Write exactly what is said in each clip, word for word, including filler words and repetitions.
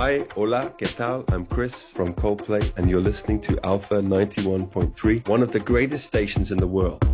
Hi, hola, ¿qué tal? I'm Chris from Coldplay, and you're listening to Alpha ninety-one point three, one of the greatest stations in the world.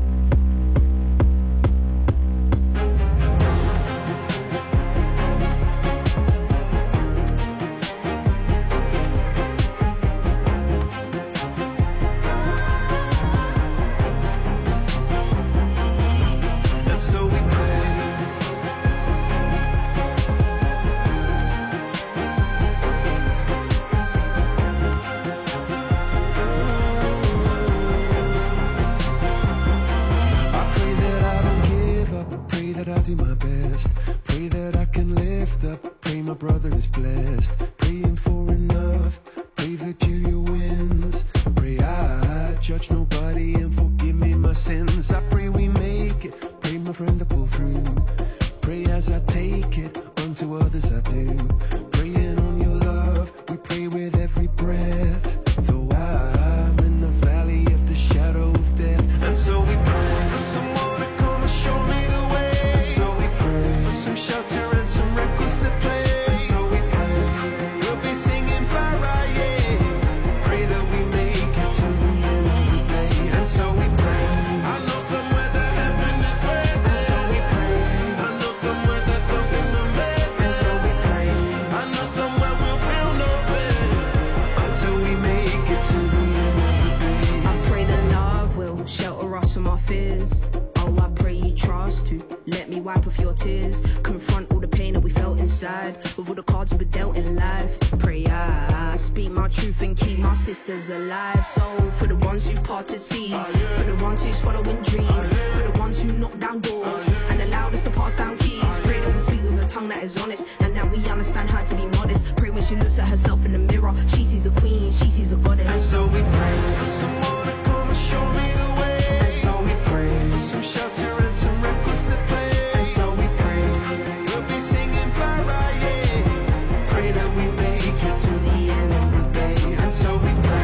Alive, so for the ones who parted seas, for the ones who's following dreams, for the ones who knock down doors and allowed us to pass down keys. Pray that we speak with a tongue that is honest, and that we understand how to be modest. Pray when she looks at herself in the mirror, she sees a queen, she sees a goddess. And so we pray for someone to come and show me the way. And so we pray for some shelter and some records to play. And so we pray we'll be singing para, yeah. Pray that we make it to the end of the day. And so we pray.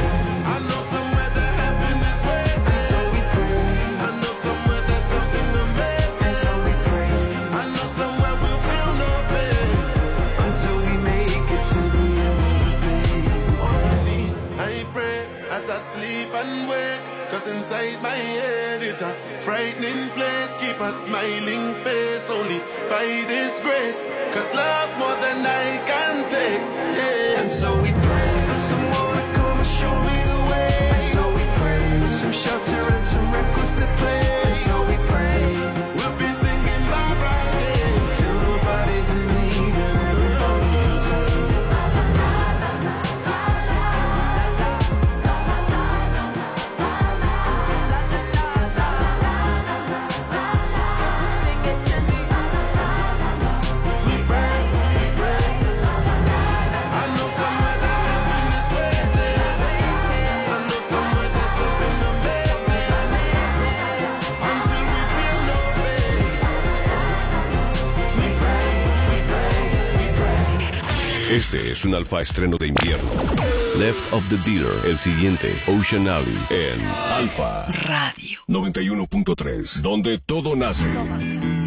Cause inside my head is a frightening place. Keep a smiling face only by this grace. Cause love's more than I can take, yeah. And so we pray for someone to come and show me the way. And so we pray for some shelter and some records to play. And so we pray we'll be singing bye bye, yeah. Till nobody's in need and everybody can say Este es un alfa estreno de invierno. Left of the Beater, el siguiente, Ocean Alley, en Alfa Radio noventa y uno punto tres, donde todo nace.